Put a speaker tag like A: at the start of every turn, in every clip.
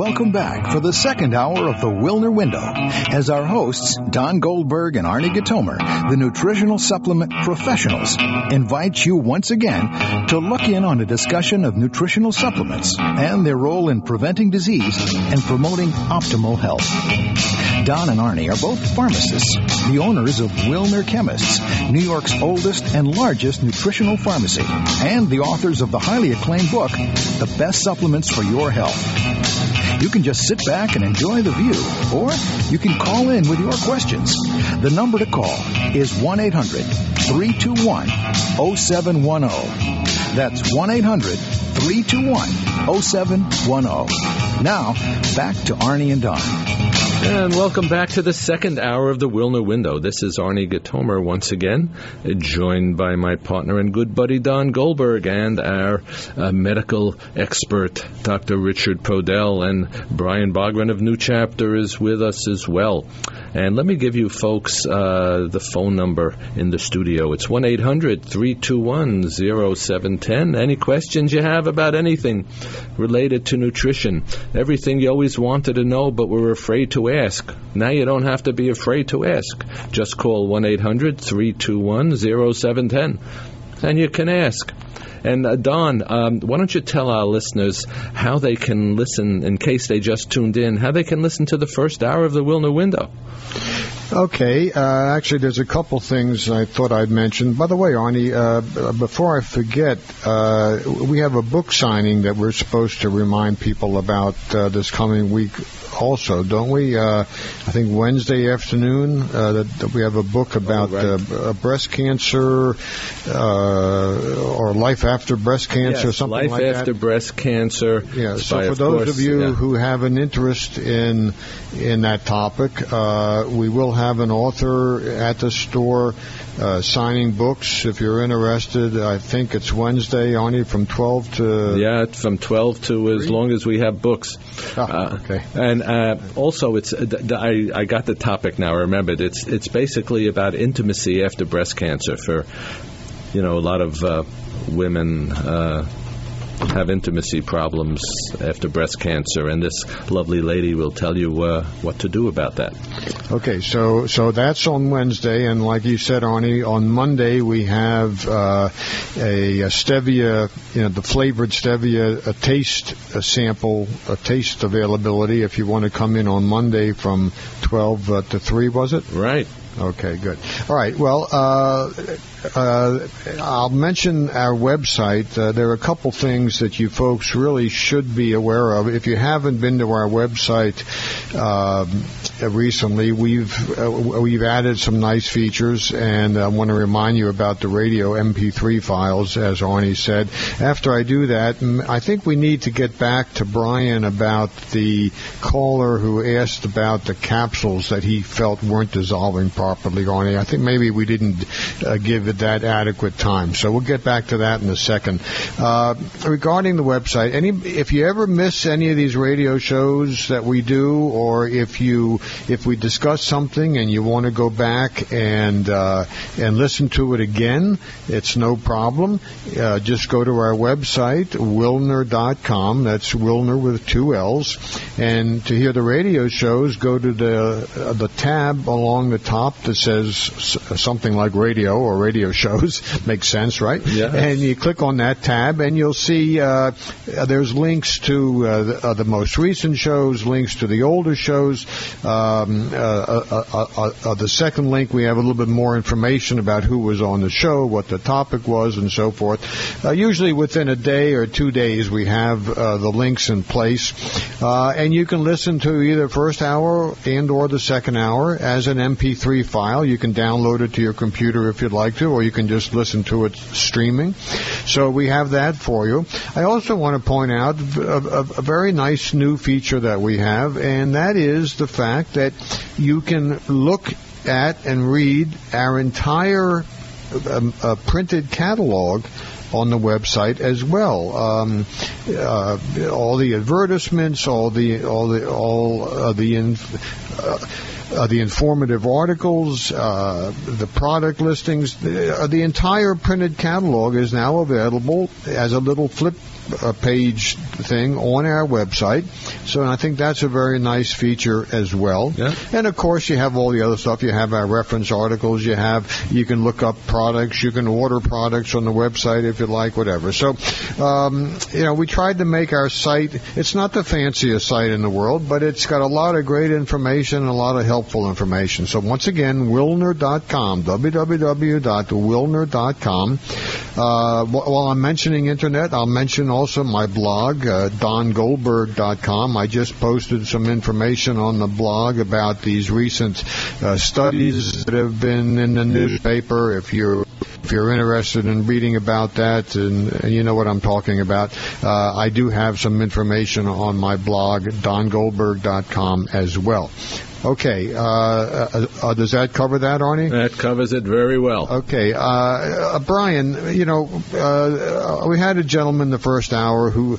A: welcome back for the second hour of the Wilner Window as our hosts, Don Goldberg and Arnie Gatomer, the nutritional supplement professionals, invite you once again to look in on a discussion of nutritional supplements and their role in preventing disease and promoting optimal health. Don and Arnie are both pharmacists, the owners of Wilner Chemists, New York's oldest and largest nutritional pharmacy, and the authors of the highly acclaimed book, The Best Supplements for Your Health. You can just sit back and enjoy the view, or you can call in with your questions. The number to call is 1-800-321-0710. That's 1-800-321-0710. Now, back to Arnie and Don.
B: And welcome back to the second hour of the Wilner Window. This is Arnie Gatomer once again, joined by my partner and good buddy Don Goldberg and our medical expert, Dr. Richard Podell, and Brian Bogren of New Chapter is with us as well. And let me give you folks the phone number in the studio. It's 1-800-321-0710. Any questions you have about anything related to nutrition, everything you always wanted to know but were afraid to ask. Now you don't have to be afraid to ask. Just call 1-800-321-0710 and you can ask. And Don, why don't you tell our listeners how they can listen, in case they just tuned in, how they can listen to the first hour of the Wilner Window?
C: Okay. Actually, there's a couple things I thought I'd mention. By the way, Arnie, before I forget, we have a book signing that we're supposed to remind people about this coming week also, don't we? I think Wednesday afternoon that we have a book about breast cancer or life after breast cancer,
B: yes,
C: something like that.
B: Life after breast cancer.
C: Yeah. So for those of you who have an interest in that topic, we will have an author at the store signing books. If you're interested, I think it's Wednesday, Arnie, from 12 to...
B: Yeah, from 12 to as long as we have books.
C: Okay.
B: And also, it's I got the topic now, I remembered. It's basically about intimacy after breast cancer for, a lot of women have intimacy problems after breast cancer, and this lovely lady will tell you what to do about that.
C: Okay, so that's on Wednesday, and like you said, Arnie, on Monday we have a stevia, the flavored stevia, a taste availability. If you want to come in on Monday from 12 to 3, was it?
B: Right.
C: Okay, good. All right. Well, I'll mention our website. There are a couple things that you folks really should be aware of. If you haven't been to our website recently, we've added some nice features, and I want to remind you about the radio MP3 files, as Arnie said. After I do that, I think we need to get back to Brian about the caller who asked about the capsules that he felt weren't dissolving properly, Arnie. I think maybe we didn't give it that adequate time. So we'll get back to that in a second. Regarding the website, if you ever miss any of these radio shows that we do, or if we discuss something and you want to go back and listen to it again, it's no problem. Just go to our website, Wilner.com. That's Wilner with 2 L's. And to hear the radio shows, go to the tab along the top that says something like radio or radio shows. Makes sense, right?
B: Yeah.
C: And you click on that tab, and you'll see there's links to the most recent shows, links to the older shows. The second link, we have a little bit more information about who was on the show, what the topic was, and so forth. Usually within a day or 2 days, we have the links in place. And you can listen to either first hour and or the second hour as an MP3 file. You can download it to your computer if you'd like to, or you can just listen to it streaming. So we have that for you. I also want to point out a very nice new feature that we have, and that is the fact that you can look at and read our entire printed catalog on the website as well. All the advertisements, the informative articles, the product listings. The entire printed catalog is now available as a little flip page thing on our website. So I think that's a very nice feature as well.
B: Yeah.
C: And of course you have all the other stuff. You have our reference articles. You can look up products. You can order products on the website if you like, whatever. So, we tried to make our site, it's not the fanciest site in the world, but it's got a lot of great information and a lot of helpful information. So once again, Wilner.com, www.wilner.com. While I'm mentioning internet, I'll mention also my blog, DonGoldberg.com. I just posted some information on the blog about these recent studies that have been in the newspaper. If you're interested in reading about that, and you know what I'm talking about, I do have some information on my blog, DonGoldberg.com, as well. Okay, does that cover that, Arnie?
B: That covers it very well.
C: Okay, Brian, we had a gentleman the first hour who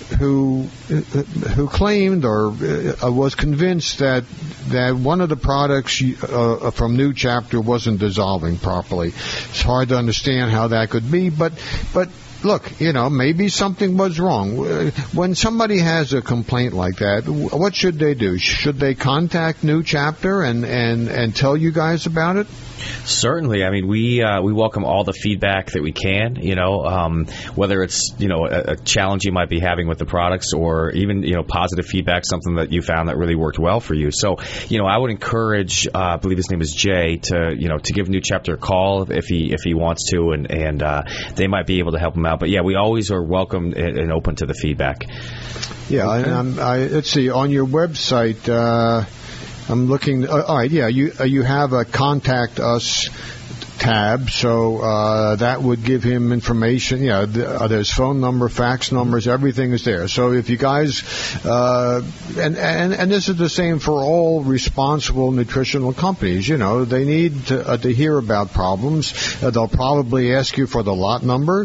C: claimed or was convinced that one of the products from New Chapter wasn't dissolving properly. It's hard to understand how that could be, but look, maybe something was wrong. When somebody has a complaint like that, what should they do? Should they contact New Chapter and tell you guys about it?
D: Certainly. I mean, we welcome all the feedback that we can, whether it's, a challenge you might be having with the products or even, positive feedback, something that you found that really worked well for you. So, I would encourage, I believe his name is Jay, to give New Chapter a call if he wants to, and they might be able to help him out. But yeah, we always are welcome and open to the feedback.
C: Yeah. Okay. Let's see, on your website, I'm looking. All right, yeah. You have a contact us tab, so that would give him information. Yeah, there's phone number, fax numbers, everything is there. So if you guys, and this is the same for all responsible nutritional companies. They need to hear about problems. They'll probably ask you for the lot number.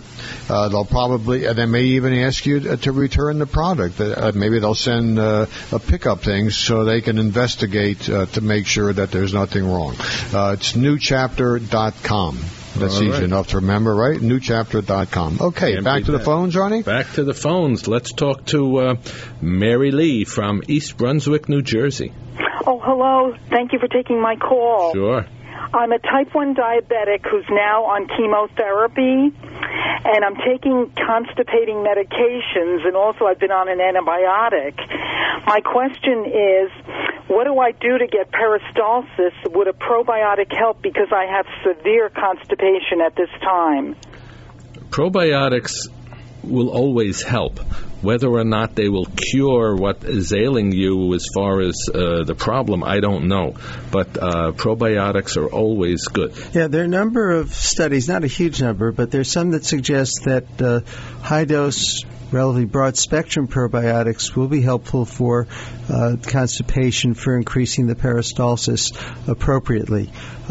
C: They may even ask you to return the product. Maybe they'll send a pickup thing so they can investigate to make sure that there's nothing wrong. It's newchapter.com. That's easy enough to remember, right? Newchapter.com. Okay, back to the phones, Arnie?
B: Back to the phones. Let's talk to Mary Lee from East Brunswick, New Jersey.
E: Oh, hello. Thank you for taking my call.
B: Sure.
E: I'm a type 1 diabetic who's now on chemotherapy, and I'm taking constipating medications, and also I've been on an antibiotic. My question is, what do I do to get peristalsis? Would a probiotic help because I have severe constipation at this time?
B: Probiotics will always help. Whether or not they will cure what is ailing you as far as the problem, I don't know. But probiotics are always good.
F: Yeah, there are a number of studies, not a huge number, but there's some that suggest that high-dose, relatively broad-spectrum probiotics will be helpful for constipation, for increasing the peristalsis appropriately.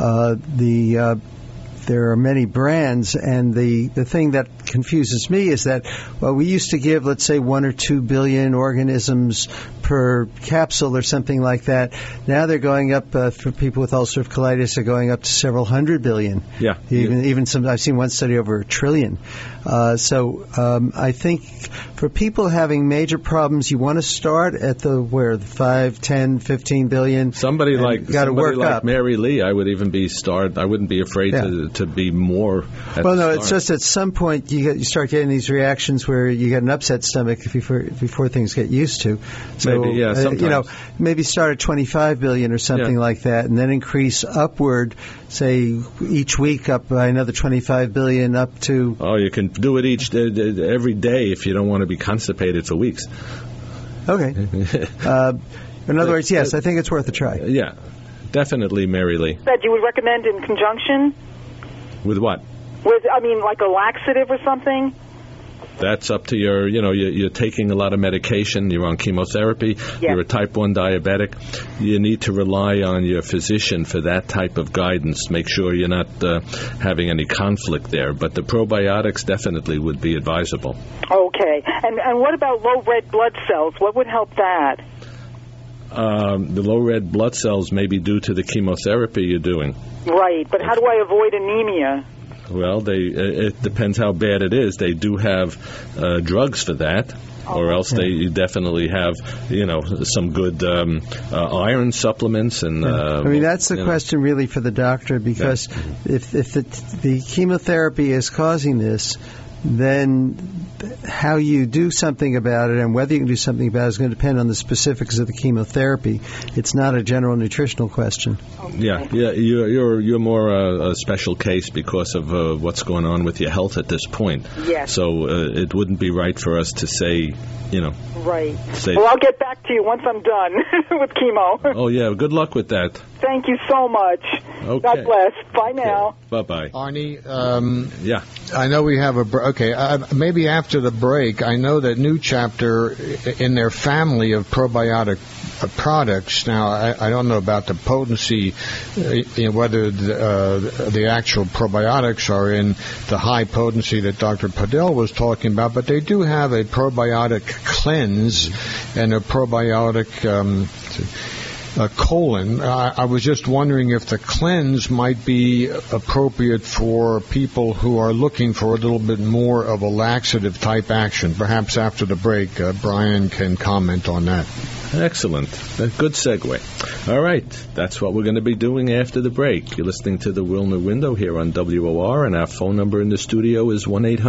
F: There are many brands, and the thing that confuses me is that, we used to give, let's say, 1 or 2 billion organisms per capsule or something like that. Now they're going up, for people with ulcerative colitis, they're going up to several hundred billion.
B: Yeah.
F: Even some, I've seen one study over 1 trillion. So I think for people having major problems, you want to start at the 5, 10, 15 billion.
B: Somebody like Mary Lee, I would even I wouldn't be afraid to be more.
F: It's just at some point you start getting these reactions where you get an upset stomach before things get used to. So
B: sometimes.
F: Maybe start at 25 billion or something like that, and then increase upward. Say each week up by another 25 billion up to.
B: Oh, you can do it every day if you don't want to be constipated for weeks.
F: Okay. In other words, yes, I think it's worth a try.
B: Yeah, definitely, Mary Lee.
E: That you would recommend in conjunction?
B: With what?
E: Like a laxative or something?
B: That's up to you're taking a lot of medication, you're on chemotherapy, you're a type 1 diabetic. You need to rely on your physician for that type of guidance. Make sure you're not having any conflict there. But the probiotics definitely would be advisable.
E: Okay. And what about low red blood cells? What would help that?
B: The low red blood cells may be due to the chemotherapy you're doing.
E: Right, but how do I avoid anemia?
B: Well, it depends how bad it is. They do have drugs for that. Or else you definitely have, some good iron supplements. And
F: that's the question really for the doctor, because if the chemotherapy is causing this, then how you do something about it and whether you can do something about it is going to depend on the specifics of the chemotherapy. It's not a general nutritional question.
B: Yeah. You're more a special case because of what's going on with your health at this point.
E: Yes.
B: So it wouldn't be right for us to say,
E: Right. Well, I'll get back to you once I'm done with chemo.
B: Oh, yeah. Good luck with that.
E: Thank you so much.
B: Okay.
E: God bless. Bye now.
B: Bye-bye.
C: Arnie,
B: yeah.
C: I know we have maybe after the break, I know that New Chapter in their family of probiotic products. Now, I don't know about the potency, whether the actual probiotics are in the high potency that Dr. Podell was talking about, but they do have a probiotic cleanse and a probiotic colon. I was just wondering if the cleanse might be appropriate for people who are looking for a little bit more of a laxative type action. Perhaps after the break, Brian can comment on that.
B: Excellent. A good segue. All right. That's what we're going to be doing after the break. You're listening to the Wilner Window here on WOR, and our phone number in the studio is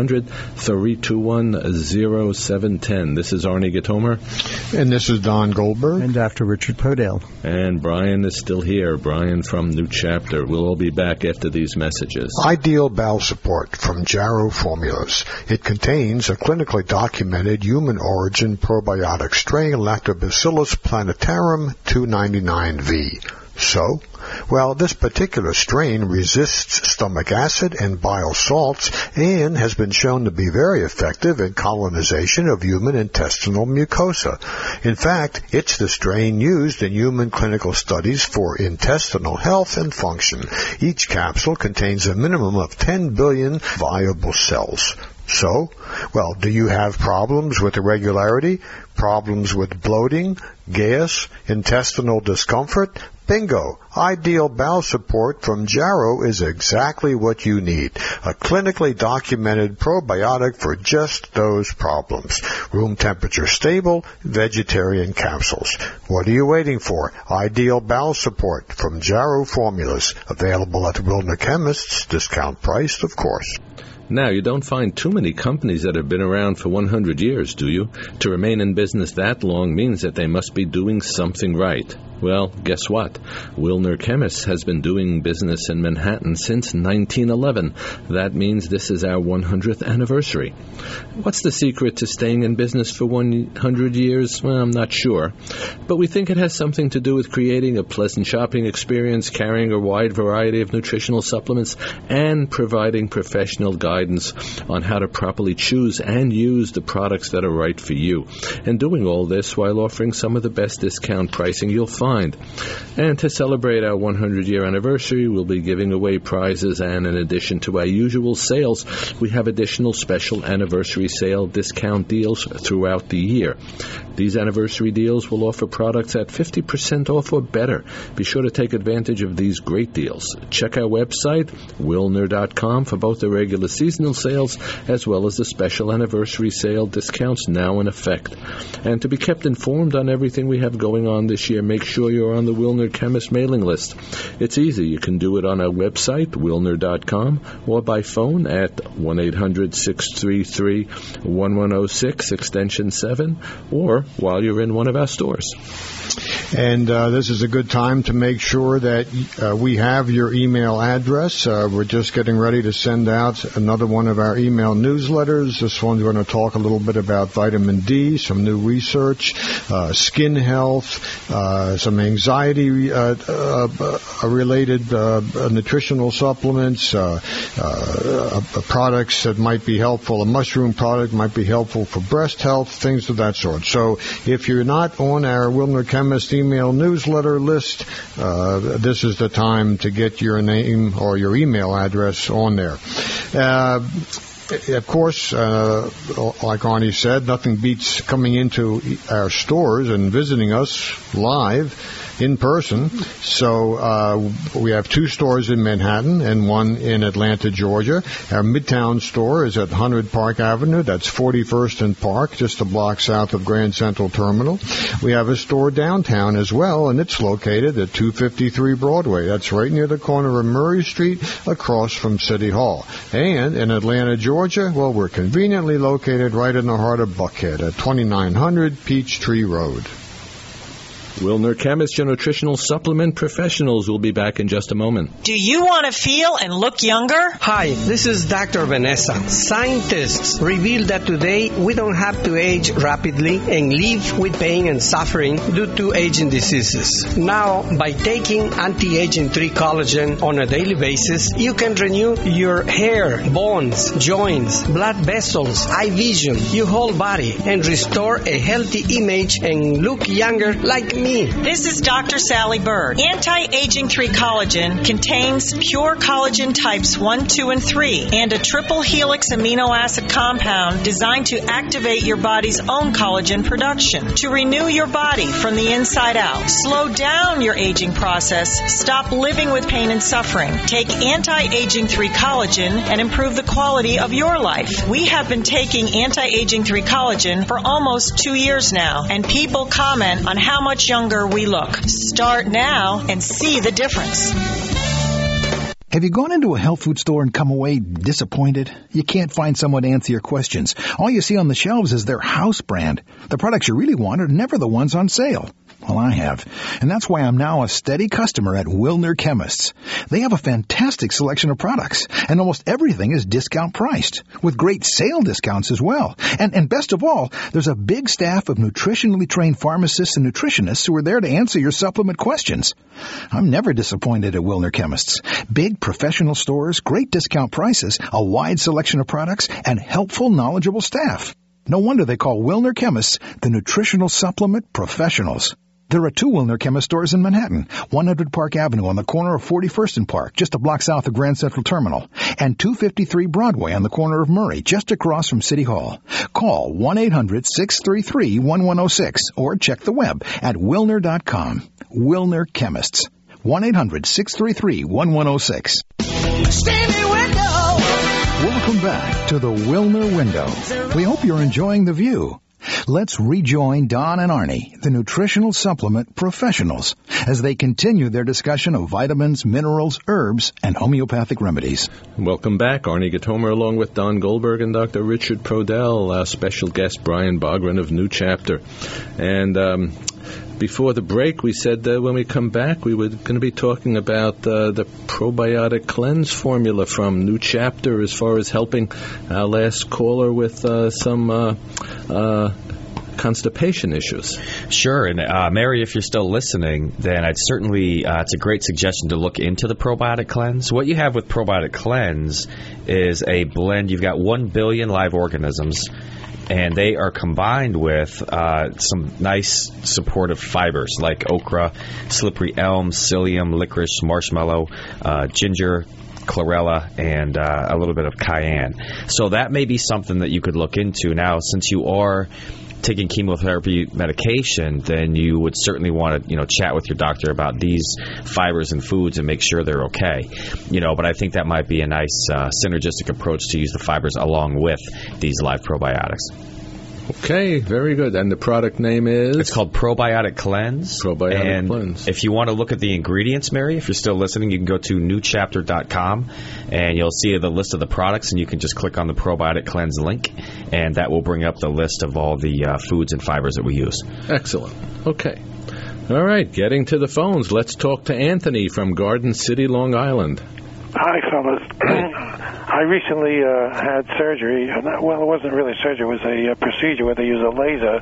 B: 1-800-321-0710. This is Arnie Gitomer.
C: And this is Don Goldberg.
F: And Dr. Richard Podell.
B: And Brian is still here. Brian from New Chapter. We'll all be back after these messages.
G: Ideal Bowel Support from Jarrow Formulas. It contains a clinically documented human origin probiotic strain, Lactobacillus plantarum 299V. So, well, this particular strain resists stomach acid and bile salts and has been shown to be very effective in colonization of human intestinal mucosa. In fact, it's the strain used in human clinical studies for intestinal health and function. Each capsule contains a minimum of 10 billion viable cells. So, well, do you have problems with irregularity, problems with bloating, gas, intestinal discomfort? Bingo! Ideal Bowel Support from Jarrow is exactly what you need. A clinically documented probiotic for just those problems. Room temperature stable, vegetarian capsules. What are you waiting for? Ideal Bowel Support from Jarrow Formulas. Available at the Wilner Chemists. Discount priced, of course.
B: Now, you don't find too many companies that have been around for 100 years, do you? To remain in business that long means that they must be doing something right. Well, guess what? Wilner Chemists has been doing business in Manhattan since 1911. That means this is our 100th anniversary. What's the secret to staying in business for 100 years? Well, I'm not sure. But we think it has something to do with creating a pleasant shopping experience, carrying a wide variety of nutritional supplements, and providing professional guidance on how to properly choose and use the products that are right for you. And doing all this while offering some of the best discount pricing you'll find. And to celebrate our 100-year anniversary, we'll be giving away prizes, and in addition to our usual sales, we have additional special anniversary sale discount deals throughout the year. These anniversary deals will offer products at 50% off or better. Be sure to take advantage of these great deals. Check our website, Wilner.com, for both the regular seasonal sales as well as the special anniversary sale discounts now in effect. And to be kept informed on everything we have going on this year, make sure you're on the Wilner Chemist mailing list. It's easy. You can do it on our website, Wilner.com, or by phone at 1-800-633-1106, extension 7, or while you're in one of our stores.
C: And this is a good time to make sure that we have your email address. We're just getting ready to send out another one of our email newsletters. This one's going to talk a little bit about vitamin D, some new research, skin health, some anxiety-related nutritional supplements, products that might be helpful. A mushroom product might be helpful for breast health, things of that sort. So if you're not on our Wilner Chemist email newsletter list, this is the time to get your name or your email address on there. Of course, like Arnie said, nothing beats coming into our stores and visiting us live in person. So we have 2 stores in Manhattan and 1 in Atlanta, Georgia. Our Midtown store is at 100 Park Avenue. That's 41st and Park, just a block south of Grand Central Terminal. We have a store downtown as well, and it's located at 253 Broadway. That's right near the corner of Murray Street, across from City Hall. And in Atlanta, Georgia, well, we're conveniently located right in the heart of Buckhead at 2900 Peachtree Road.
B: Wilner Chemist, your nutritional supplement professionals, will be back in just a moment.
H: Do you want to feel and look younger?
I: Hi, this is Dr. Vanessa. Scientists reveal that today we don't have to age rapidly and live with pain and suffering due to aging diseases. Now, by taking anti-aging 3 collagen on a daily basis, you can renew your hair, bones, joints, blood vessels, eye vision, your whole body, and restore a healthy image and look younger like me.
H: This is Dr. Sally Bird. Anti-Aging 3 Collagen contains pure collagen types 1, 2, and 3 and a triple helix amino acid compound designed to activate your body's own collagen production, to renew your body from the inside out, slow down your aging process, stop living with pain and suffering. Take Anti-Aging 3 Collagen and improve the quality of your life. We have been taking Anti-Aging 3 Collagen for almost 2 years now, and people comment on how much younger we look. Start now and see the difference.
A: Have you gone into a health food store and come away disappointed? You can't find someone to answer your questions. All you see on the shelves is their house brand. The products you really want are never the ones on sale. Well, I have. And that's why I'm now a steady customer at Wilner Chemists. They have a fantastic selection of products, and almost everything is discount priced, with great sale discounts as well. And best of all, there's a big staff of nutritionally trained pharmacists and nutritionists who are there to answer your supplement questions. I'm never disappointed at Wilner Chemists. Big professional stores, great discount prices, a wide selection of products, and helpful, knowledgeable staff. No wonder they call Wilner Chemists the nutritional supplement professionals. There are 2 Wilner Chemist stores in Manhattan, 100 Park Avenue on the corner of 41st and Park, just a block south of Grand Central Terminal, and 253 Broadway on the corner of Murray, just across from City Hall. Call 1-800-633-1106 or check the web at Wilner.com. Wilner Chemists. 1-800-633-1106. Welcome back to the Wilner Window. We hope you're enjoying the view. Let's rejoin Don and Arnie, the nutritional supplement professionals, as they continue their discussion of vitamins, minerals, herbs, and homeopathic remedies.
B: Welcome back. Arnie Gatomer along with Don Goldberg and Dr. Richard Prodell, our special guest Brian Bogren of New Chapter. And before the break, we said that when we come back, we were going to be talking about the probiotic cleanse formula from New Chapter as far as helping our last caller with some constipation issues.
D: Sure, and Mary, if you're still listening, then I'd certainly, it's a great suggestion to look into the probiotic cleanse. What you have with probiotic cleanse is a blend. You've got 1 billion live organisms, and they are combined with some nice supportive fibers like okra, slippery elm, psyllium, licorice, marshmallow, ginger, chlorella, and a little bit of cayenne. So that may be something that you could look into. Now, since you are taking chemotherapy medication, then you would certainly want to, chat with your doctor about these fibers and foods and make sure they're okay. But I think that might be a nice synergistic approach to use the fibers along with these live probiotics.
B: Okay, very good. And the product name is?
D: It's called Probiotic Cleanse.
B: Probiotic Cleanse.
D: If you want to look at the ingredients, Mary, if you're still listening, you can go to newchapter.com, and you'll see the list of the products, and you can just click on the Probiotic Cleanse link, and that will bring up the list of all the foods and fibers that we use.
B: Excellent. Okay. All right, getting to the phones. Let's talk to Anthony from Garden City, Long Island.
J: Hi, fellas. I recently had surgery. Well, it wasn't really surgery. It was a procedure where they use a laser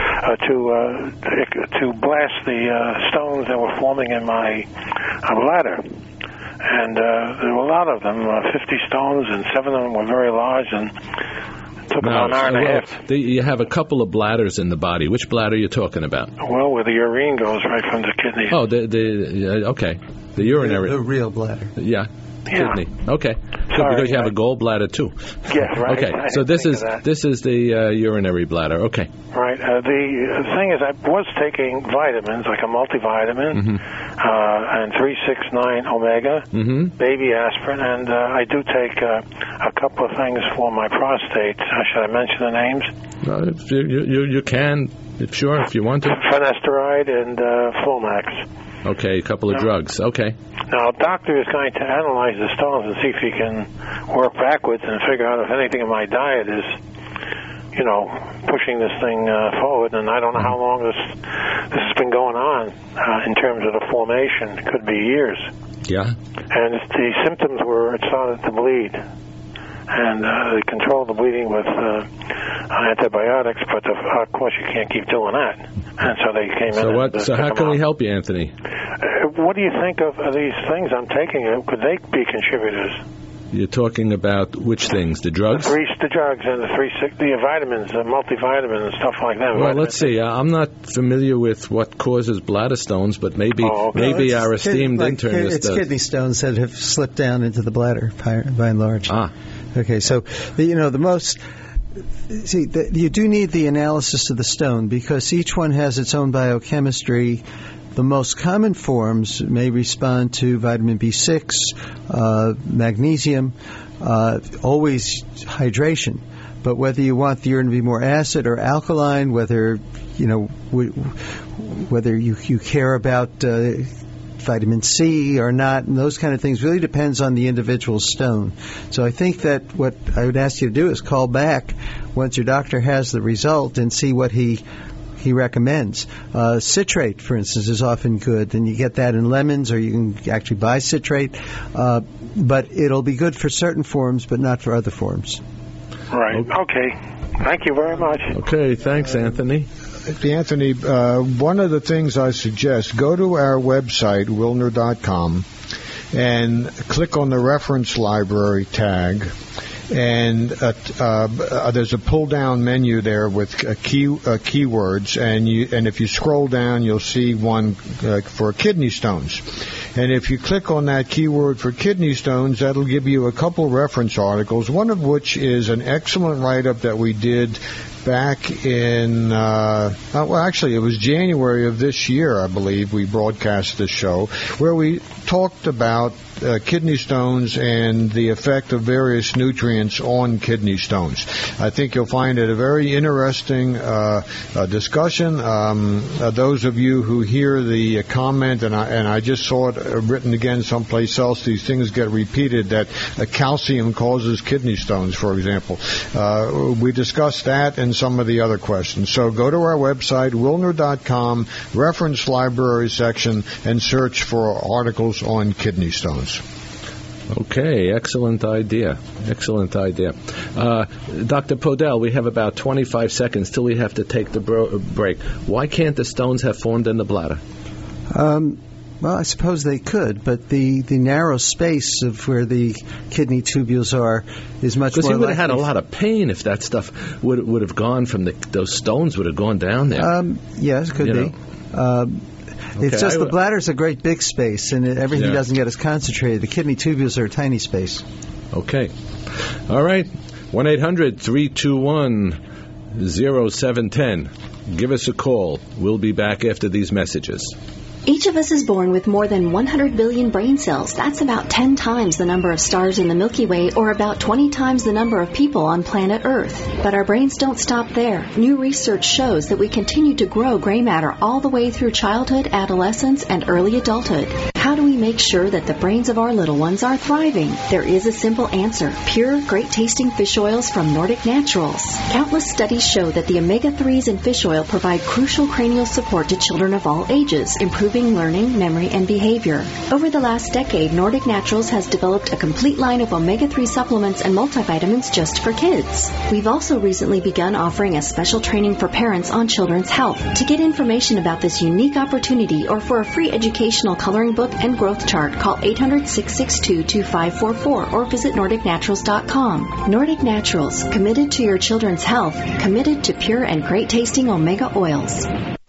J: to blast the stones that were forming in my bladder. And there were a lot of them, 50 stones, and 7 of them were very large, and it took about an hour and a half.
B: You have a couple of bladders in the body. Which bladder are you talking about?
J: Well, where the urine goes right from the kidney.
B: Oh, okay. The urinary.
F: The real bladder.
B: Yeah. kidney. Okay.
J: Sorry,
B: because you have a gallbladder too.
J: Yes, right.
B: Okay. So this is the urinary bladder. Okay.
J: Right. The thing is, I was taking vitamins, like a multivitamin, and 369 omega, baby aspirin, and I do take a couple of things for my prostate. Should I mention the names?
B: You can, sure, if you want to.
J: Finasteride and Flomax.
B: Okay, a couple of drugs. Okay.
J: Now, a doctor is going to analyze the stones and see if he can work backwards and figure out if anything in my diet is, pushing this thing forward. And I don't know how long this has been going on in terms of the formation. It could be years.
B: Yeah.
J: And the symptoms were it started to bleed. And they control the bleeding with antibiotics, but of course you can't keep doing that. And so they came in.
B: So how can we help you, Anthony?
J: What do you think of these things I'm taking? Could they be contributors?
B: You're talking about which things? The drugs?
J: The drugs and the vitamins, the multivitamins and stuff like that.
B: Well, let's see. I'm not familiar with what causes bladder stones, but maybe our esteemed internist
F: It's kidney stones that have slipped down into the bladder, by and large. Okay, so you do need the analysis of the stone because each one has its own biochemistry. The most common forms may respond to vitamin B6, magnesium, always hydration. But whether you want the urine to be more acid or alkaline, whether you care about vitamin C or not, and those kind of things really depends on the individual stone. So I think that what I would ask you to do is call back once your doctor has the result and see what he recommends. Citrate, for instance, is often good, and you get that in lemons, or you can actually buy citrate. But it'll be good for certain forms, but not for other forms.
J: Right. Okay. Thank you very much.
B: Okay. Thanks, Anthony.
C: Anthony, one of the things I suggest, go to our website, Wilner.com, and click on the reference library tag. And there's a pull-down menu there with keywords, and if you scroll down, you'll see one for kidney stones. And if you click on that keyword for kidney stones, that'll give you a couple reference articles, one of which is an excellent write-up that we did back in, actually, it was January of this year, I believe, we broadcast this show, where we talked about kidney stones and the effect of various nutrients on kidney stones. I think you'll find it a very interesting discussion. Those of you who hear the comment, and I just saw it written again someplace else, these things get repeated, that calcium causes kidney stones, for example. We discussed that and some of the other questions. So go to our website, Wilner.com, reference library section, and search for articles on kidney stones.
B: Okay, excellent idea. Excellent idea. Dr. Podell, we have about 25 seconds till we have to take the break. Why can't the stones have formed in the bladder?
F: Well, I suppose they could, but the narrow space of where the kidney tubules are is much more likely.
B: Because he would have had a lot of pain if that stuff would have gone from those stones would have gone down there.
F: Yes, could be. It's just the bladder's a great big space, and everything doesn't get as concentrated. The kidney tubules are a tiny space.
B: Okay. All right. 1-800-321-0710. Give us a call. We'll be back after these messages.
K: Each of us is born with more than 100 billion brain cells. That's about 10 times the number of stars in the Milky Way, or about 20 times the number of people on planet Earth. But our brains don't stop there. New research shows that we continue to grow gray matter all the way through childhood, adolescence, and early adulthood. How do we make sure that the brains of our little ones are thriving? There is a simple answer. Pure, great-tasting fish oils from Nordic Naturals. Countless studies show that the omega-3s in fish oil provide crucial cranial support to children of all ages, improving learning, memory, and behavior. Over the last decade, Nordic Naturals has developed a complete line of omega-3 supplements and multivitamins just for kids. We've also recently begun offering a special training for parents on children's health. To get information about this unique opportunity or for a free educational coloring book and growth chart, call 800-662-2544 or visit NordicNaturals.com. Nordic Naturals, committed to your children's health, committed to pure and great-tasting omega oils.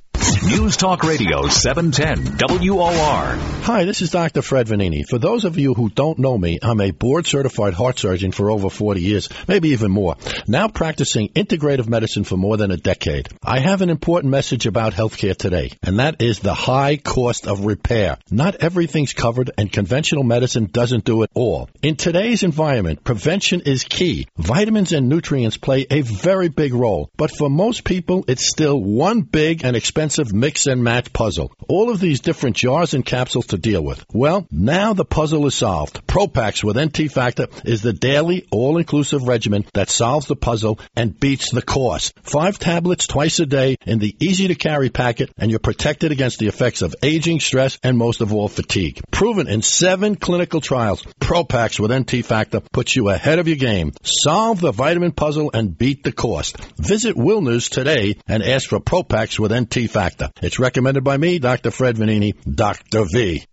L: News Talk Radio 710 WOR.
M: Hi, this is Dr. Fred Vanini. For those of you who don't know me, I'm a board-certified heart surgeon for over 40 years, maybe even more, now practicing integrative medicine for more than a decade. I have an important message about healthcare today, and that is the high cost of repair. Not everything's covered, and conventional medicine doesn't do it all. In today's environment, prevention is key. Vitamins and nutrients play a very big role, but for most people, it's still one big and expensive mix and match puzzle. All of these different jars and capsules to deal with. Well, now the puzzle is solved. Propax with NT Factor is the daily, all-inclusive regimen that solves the puzzle and beats the cost. 5 tablets twice a day in the easy-to-carry packet, and you're protected against the effects of aging, stress, and most of all, fatigue. Proven in 7 clinical trials, Propax with NT Factor puts you ahead of your game. Solve the vitamin puzzle and beat the cost. Visit Wilner's today and ask for Propax with NT Factor. It's recommended by me, Dr. Fred Vanini, Dr. V.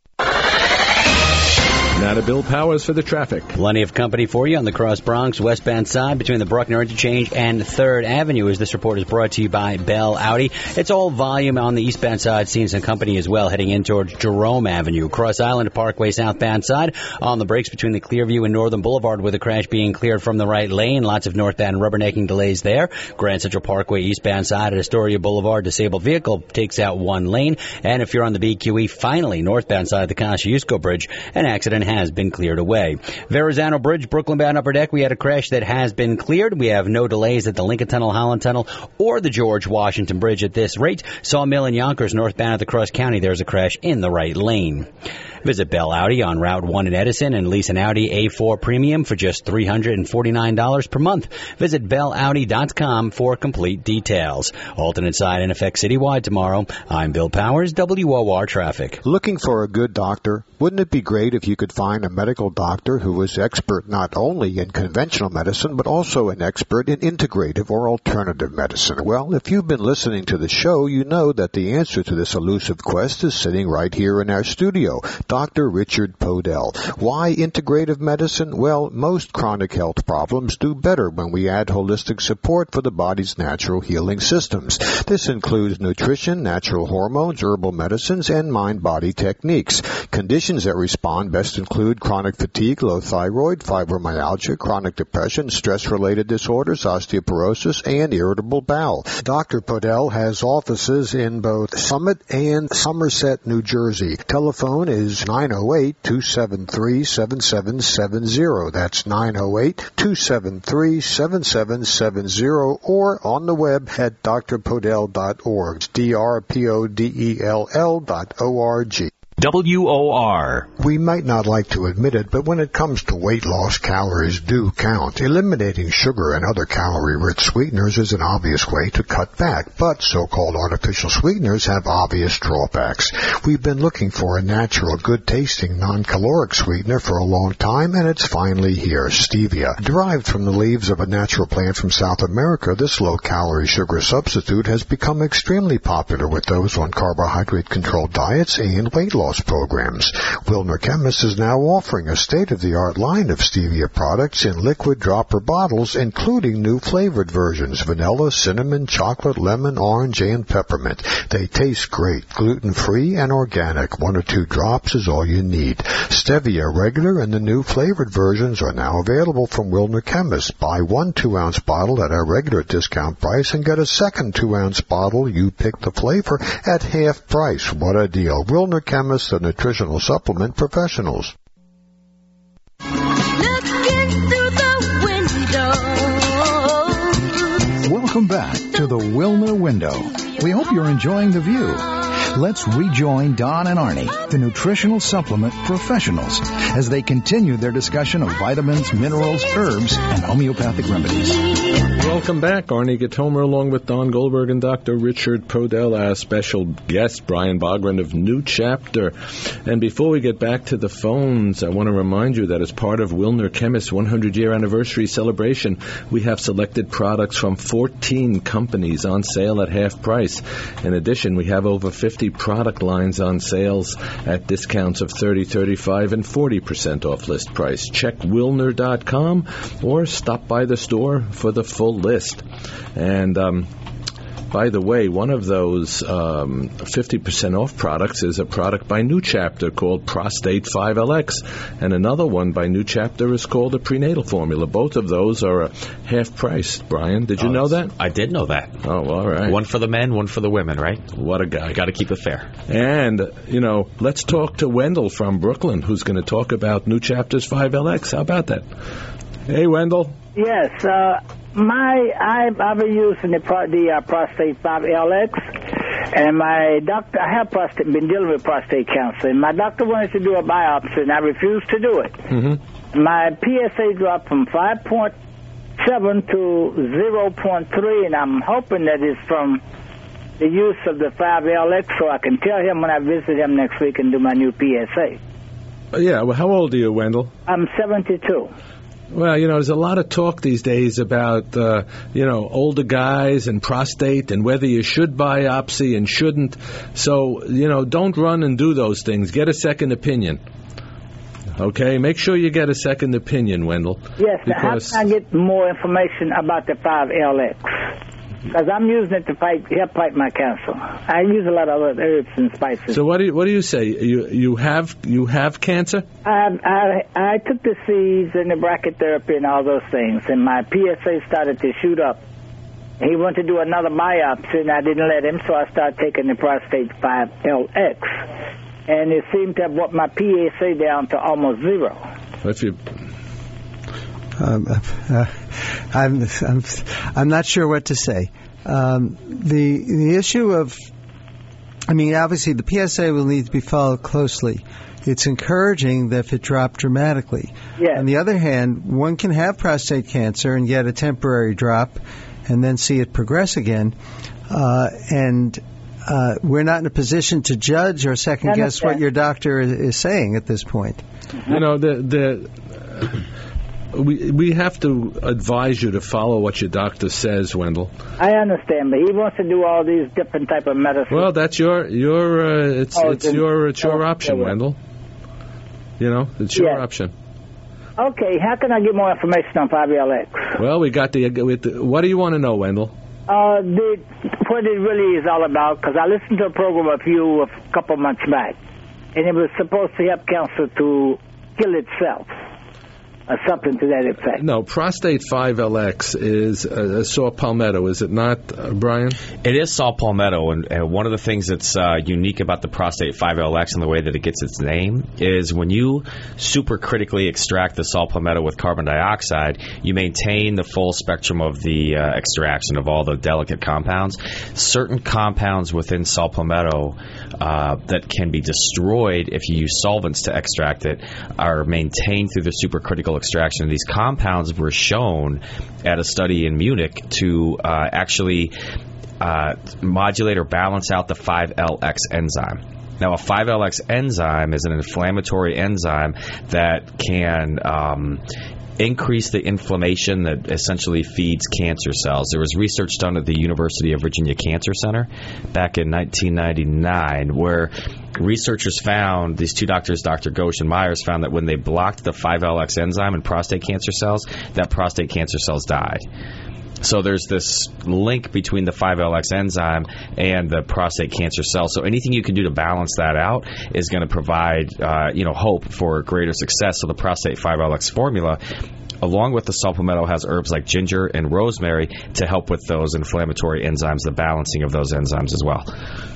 B: Now to Bill Powers for the traffic.
N: Plenty of company for you on the Cross Bronx westbound side between the Bruckner Interchange and 3rd Avenue, as this report is brought to you by Bell Audi. It's all volume on the eastbound side, seeing some company as well heading in towards Jerome Avenue. Cross Island Parkway southbound side on the brakes between the Clearview and Northern Boulevard with a crash being cleared from the right lane. Lots of northbound rubbernecking delays there. Grand Central Parkway eastbound side at Astoria Boulevard, disabled vehicle takes out one lane. And if you're on the BQE, finally northbound side of the Kosciuszko Bridge, an accident has been cleared away. Verrazano Bridge, Brooklyn bound upper deck, we had a crash that has been cleared. We have no delays at the Lincoln Tunnel, Holland Tunnel, or the George Washington Bridge at this rate. Sawmill and Yonkers northbound at the Cross County, there's a crash in the right lane. Visit Bell Audi on Route 1 in Edison and lease an Audi A4 Premium for just $349 per month. Visit BellAudi.com for complete details. Alternate side in effect citywide tomorrow. I'm Bill Powers, WOR Traffic.
G: Looking for a good doctor? Wouldn't it be great if you could find a medical doctor who was expert not only in conventional medicine, but also an expert in integrative or alternative medicine? Well, if you've been listening to the show, you know that the answer to this elusive quest is sitting right here in our studio. Dr. Richard Podell. Why integrative medicine? Well, most chronic health problems do better when we add holistic support for the body's natural healing systems. This includes nutrition, natural hormones, herbal medicines, and mind-body techniques. Conditions that respond best include chronic fatigue, low thyroid, fibromyalgia, chronic depression, stress-related disorders, osteoporosis, and irritable bowel. Dr. Podell has offices in both Summit and Somerset, New Jersey. Telephone is 908-273-7770. That's 908-273-7770, or on the web at drpodell.org. drpodell.org.
L: WOR.
G: We might not like to admit it, but when it comes to weight loss, calories do count. Eliminating sugar and other calorie-rich sweeteners is an obvious way to cut back, but so-called artificial sweeteners have obvious drawbacks. We've been looking for a natural, good-tasting, non-caloric sweetener for a long time, and it's finally here, stevia. Derived from the leaves of a natural plant from South America, this low-calorie sugar substitute has become extremely popular with those on carbohydrate-controlled diets and weight loss programs. Wilner Chemist is now offering a state-of-the-art line of stevia products in liquid dropper bottles, including new flavored versions: vanilla, cinnamon, chocolate, lemon, orange, and peppermint. They taste great, gluten-free, and organic. 1 or 2 drops is all you need. Stevia regular and the new flavored versions are now available from Wilner Chemist. Buy 1 2-ounce bottle at our regular discount price and get a second 2-ounce bottle. You pick the flavor at half price. What a deal. Wilner Chemist, the nutritional supplement professionals.
A: Welcome back to the Wilner Window. We hope you're enjoying the view. Let's rejoin Don and Arnie, the nutritional supplement professionals, as they continue their discussion of vitamins, minerals, herbs, and homeopathic remedies.
B: Welcome back. Arnie Gatomer along with Don Goldberg and Dr. Richard Podell, our special guest, Brian Bogren of New Chapter. And before we get back to the phones, I want to remind you that as part of Wilner Chemist's 100-year anniversary celebration, we have selected products from 14 companies on sale at half price. In addition, we have over 50 product lines on sales at discounts of 30, 35, and 40% off list price. Check Wilner.com or stop by the store for the full list. And By the way, one of those 50% off products is a product by New Chapter called Prostate 5LX, and another one by New Chapter is called the Prenatal Formula. Both of those are half price. Brian, did you know that?
D: I did know that.
B: Oh, all right.
D: One for the men, one for the women, right?
B: What a guy.
D: Got to keep it fair.
B: And, let's talk to Wendell from Brooklyn, who's going to talk about New Chapter's 5LX. How about that? Hey, Wendell.
O: Yes, I've been using the Prostate 5LX, and my doctor, I have been dealing with prostate cancer, and my doctor wanted to do a biopsy, and I refused to do it.
B: Mm-hmm.
O: My PSA dropped from 5.7 to 0.3, and I'm hoping that it's from the use of the 5LX, so I can tell him when I visit him next week and do my new PSA.
B: Yeah, well, how old are you, Wendell?
O: I'm 72.
B: Well, there's a lot of talk these days about, older guys and prostate and whether you should biopsy and shouldn't. So, don't run and do those things. Get a second opinion. Okay? Make sure you get a second opinion, Wendell.
O: Yes. Now, how can I get more information about the 5LX? Because I'm using it to help fight my cancer. I use a lot of other herbs and spices.
B: So what do you say? You have cancer?
O: I took the seeds and the brachytherapy and all those things, and my PSA started to shoot up. He wanted to do another biopsy, and I didn't let him, so I started taking the Prostate 5LX, and it seemed to have brought my PSA down to almost zero.
B: If you
F: I'm not sure what to say. The issue of, obviously the PSA will need to be followed closely. It's encouraging that if it dropped dramatically.
O: Yes.
F: On the other hand, one can have prostate cancer and get a temporary drop and then see it progress again. We're not in a position to judge or second guess what your doctor is saying at this point.
B: We have to advise you to follow what your doctor says, Wendell.
O: I understand, but he wants to do all these different type of medicine.
B: Well, that's your option, Wendell. It's your option.
O: Okay, how can I get more information on 5LX?
B: Well, we got what do you want to know, Wendell?
O: What it really is all about, because I listened to a program of you a couple months back, and it was supposed to help cancer to kill itself. Or something to that effect.
B: No, Prostate 5LX is saw palmetto, is it not, Brian?
D: It is saw palmetto, and one of the things that's unique about the Prostate 5LX and the way that it gets its name is when you supercritically extract the saw palmetto with carbon dioxide, you maintain the full spectrum of the extraction of all the delicate compounds. Certain compounds within saw palmetto that can be destroyed if you use solvents to extract it are maintained through the supercritical extraction. These compounds were shown at a study in Munich to actually modulate or balance out the 5LX enzyme. Now, a 5LX enzyme is an inflammatory enzyme that can increase the inflammation that essentially feeds cancer cells. There was research done at the University of Virginia Cancer Center back in 1999 where researchers found, these two doctors, Dr. Ghosh and Myers, found that when they blocked the 5LX enzyme in prostate cancer cells, that prostate cancer cells died. So there's this link between the 5LX enzyme and the prostate cancer cell. So anything you can do to balance that out is going to provide, hope for greater success. So the Prostate 5LX formula, along with the saw palmetto, has herbs like ginger and rosemary to help with those inflammatory enzymes, the balancing of those enzymes as well.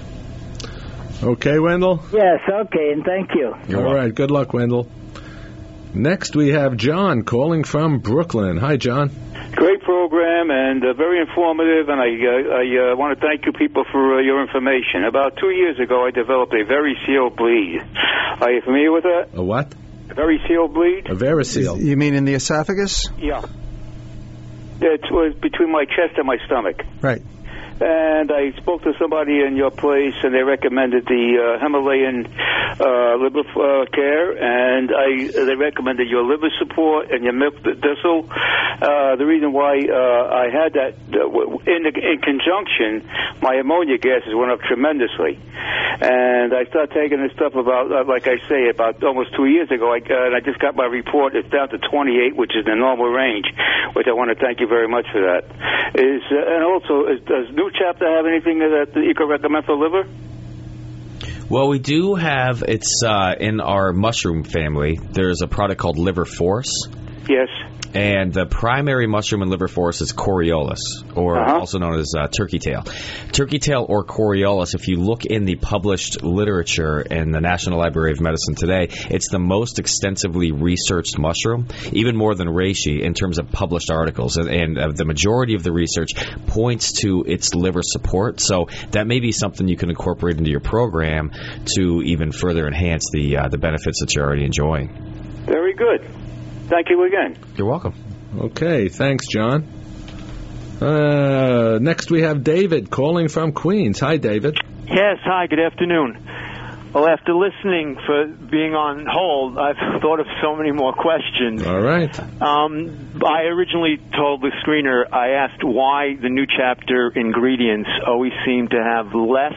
B: Okay, Wendell?
O: Yes, okay, and thank you.
B: All right, good luck, Wendell. Next, we have John calling from Brooklyn. Hi, John.
P: Great program and very informative, and I want to thank you people for your information. About 2 years ago, I developed a varicose bleed. Are you familiar with that?
B: A what?
P: A varicose bleed?
B: A varicose.
F: You mean in the esophagus?
P: Yeah. It was between my chest and my stomach.
F: Right.
P: And I spoke to somebody in your place, and they recommended the Himalayan liver care, and they recommended your liver support and your milk thistle. The reason why I had that, in conjunction, my ammonia gases went up tremendously. And I started taking this stuff about, like I say, about almost 2 years ago, and I just got my report. It's down to 28, which is the normal range, which I want to thank you very much for that. And also, does New Chapter have anything that you could recommend for liver?
D: Well, we do have, it's in our mushroom family, there's a product called Liver Force.
P: Yes.
D: And the primary mushroom in Liver Force is Coriolis, or also known as turkey tail. Turkey tail or Coriolis, if you look in the published literature in the National Library of Medicine today, it's the most extensively researched mushroom, even more than reishi in terms of published articles. And the majority of the research points to its liver support. So that may be something you can incorporate into your program to even further enhance the benefits that you're already enjoying.
P: Very good. Thank you again.
D: You're welcome.
B: Okay, thanks, John. Next we have David calling from Queens. Hi, David.
Q: Yes, hi, good afternoon. Well, after listening for being on hold, I've thought of so many more questions.
B: All right.
Q: I originally told the screener, I asked why the New Chapter ingredients always seem to have less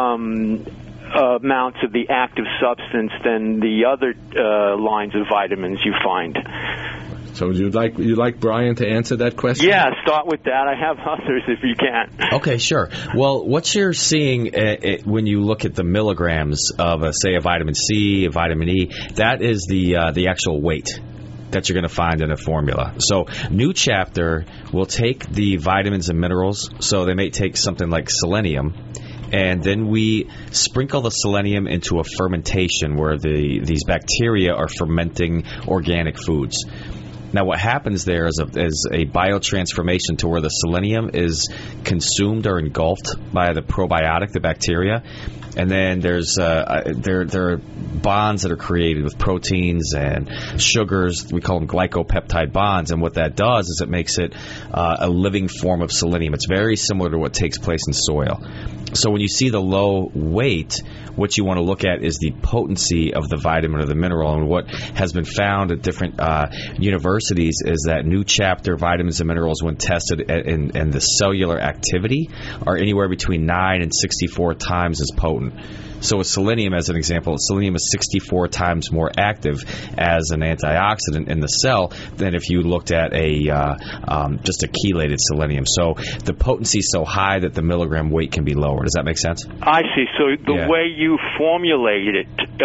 Q: amounts of the active substance than the other lines of vitamins you find.
B: So you'd like Brian to answer that question?
Q: Yeah, start with that. I have others if you can.
D: Okay, sure. Well, what you're seeing when you look at the milligrams of, say, a vitamin C, a vitamin E, that is the actual weight that you're going to find in a formula. So New Chapter will take the vitamins and minerals, so they may take something like selenium, and then we sprinkle the selenium into a fermentation where these bacteria are fermenting organic foods. Now, what happens there is a biotransformation to where the selenium is consumed or engulfed by the probiotic, the bacteria, and then there's there are bonds that are created with proteins and sugars. We call them glycopeptide bonds, and what that does is it makes it a living form of selenium. It's very similar to what takes place in soil. So when you see the low weight, what you want to look at is the potency of the vitamin or the mineral. And what has been found at different universities is that New Chapter vitamins and minerals, when tested in the cellular activity, are anywhere between 9 and 64 times as potent. So with selenium, as an example, selenium is 64 times more active as an antioxidant in the cell than if you looked at just a chelated selenium. So the potency is so high that the milligram weight can be lower. Does that make sense?
Q: I see. So the way you formulate it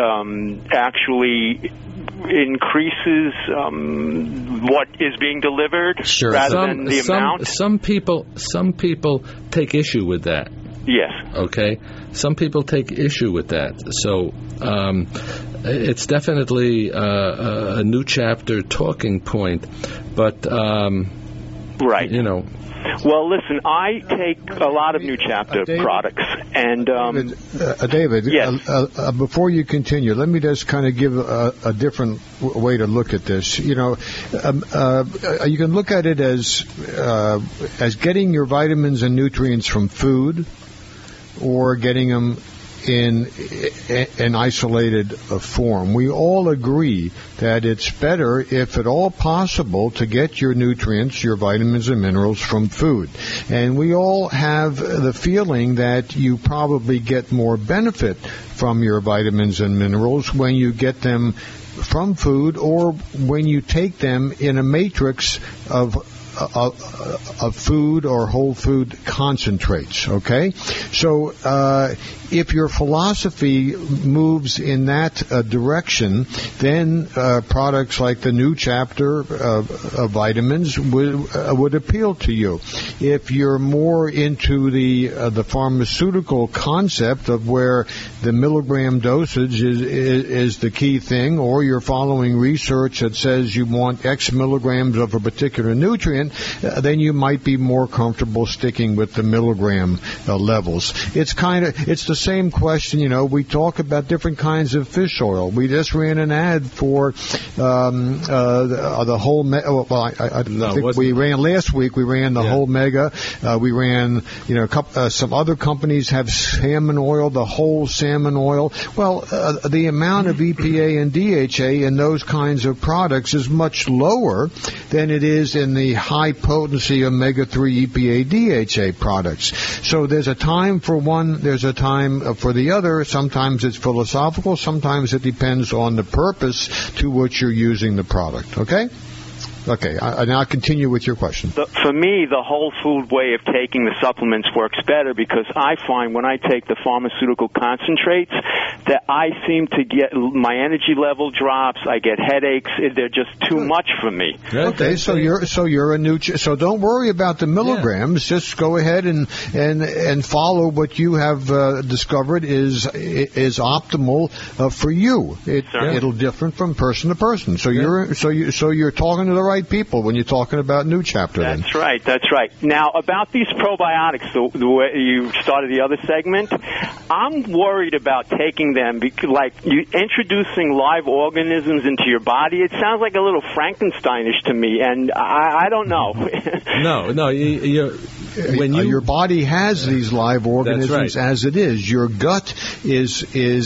Q: actually increases what is being delivered rather than the amount?
B: Some people take issue with that.
Q: Yes.
B: Okay. Some people take issue with that. So it's definitely a New Chapter talking point. But,
Q: right.
B: You know.
Q: Well, listen, I take a lot of New Chapter products. And
C: David,
Q: yes.
C: Before you continue, let me just kind of give a different way to look at this. You know, you can look at it as getting your vitamins and nutrients from food, or getting them in an isolated form. We all agree that it's better, if at all possible, to get your nutrients, your vitamins and minerals from food. And we all have the feeling that you probably get more benefit from your vitamins and minerals when you get them from food, or when you take them in a matrix of food or whole food concentrates, okay? So if your philosophy moves in that direction, then products like the New Chapter of vitamins would appeal to you. If you're more into the pharmaceutical concept of where the milligram dosage is the key thing, or you're following research that says you want X milligrams of a particular nutrient, then you might be more comfortable sticking with the milligram levels. It's the same question. You know, we talk about different kinds of fish oil. We just ran an ad for the whole. We ran last week. We ran the whole mega. We ran, some other companies have salmon oil, the whole salmon oil. Well, the amount of EPA and DHA in those kinds of products is much lower than it is in the high potency omega-3 EPA DHA products. So there's a time for one, there's a time for the other. Sometimes it's philosophical, sometimes it depends on the purpose to which you're using the product. Okay? Okay, now continue with your question.
Q: For me, the whole food way of taking the supplements works better because I find when I take the pharmaceutical concentrates that I seem to get my energy level drops. I get headaches. They're just too much for me.
C: Okay, so you're a so don't worry about the milligrams. Yeah. Just go ahead and follow what you have discovered is optimal for you. It'll differ from person to person. So you're talking to the right people when you're talking about New Chapter.
Q: That's right. Now about these probiotics, the way you started the other segment, I'm worried about taking them because, like, you introducing live organisms into your body. It sounds like a little Frankensteinish to me, and I don't know.
C: No, your body has these live organisms as it is. Your gut is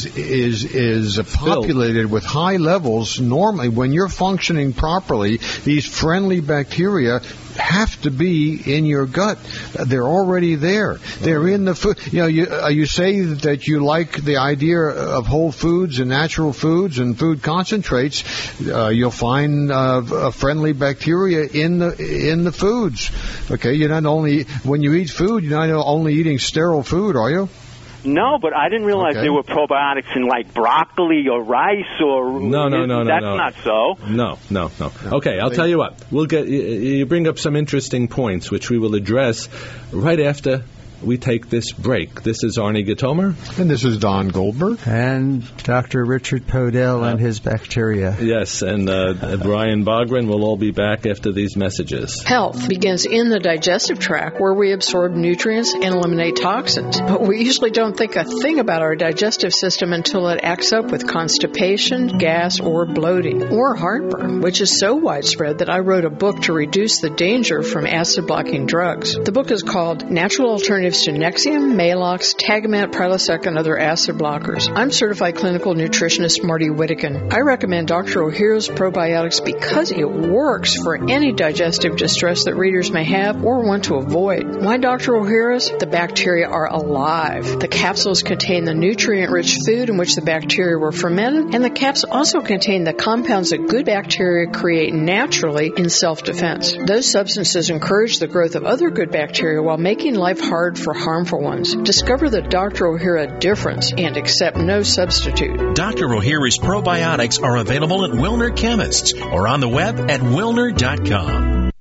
C: populated with high levels. Normally, when you're functioning properly, these friendly bacteria have to be in your gut. They're already there. They're in the food. You say that you like the idea of whole foods and natural foods and food concentrates. You'll find friendly bacteria in the foods. Okay, you're not only when you eat food, you're not only eating sterile food, are you?
Q: No, but I didn't realize there were probiotics in like broccoli or rice or
B: no.
Q: That's not so.
B: No. Okay, I'll tell you what. We'll get you bring up some interesting points which we will address right after we take this break. This is Arnie Gitomer.
C: And this is Don Goldberg.
F: And Dr. Richard Podell and his bacteria.
B: Yes, and Brian Bogren will all be back after these messages.
R: Health begins in the digestive tract where we absorb nutrients and eliminate toxins. But we usually don't think a thing about our digestive system until it acts up with constipation, gas, or bloating, or heartburn, which is so widespread that I wrote a book to reduce the danger from acid-blocking drugs. The book is called Natural Alternatives to Nexium, Maalox, Tagamet, Prilosec, and other acid blockers. I'm certified clinical nutritionist Marty Whittakin. I recommend Dr. Ohhira's probiotics because it works for any digestive distress that readers may have or want to avoid. Why Dr. Ohhira's? The bacteria are alive. The capsules contain the nutrient-rich food in which the bacteria were fermented, and the caps also contain the compounds that good bacteria create naturally in self-defense. Those substances encourage the growth of other good bacteria while making life hard for harmful ones. Discover the Dr. Ohhira difference and accept no substitute.
L: Dr. Ohhira's probiotics are available at Wilner Chemists or on the web at wilner.com.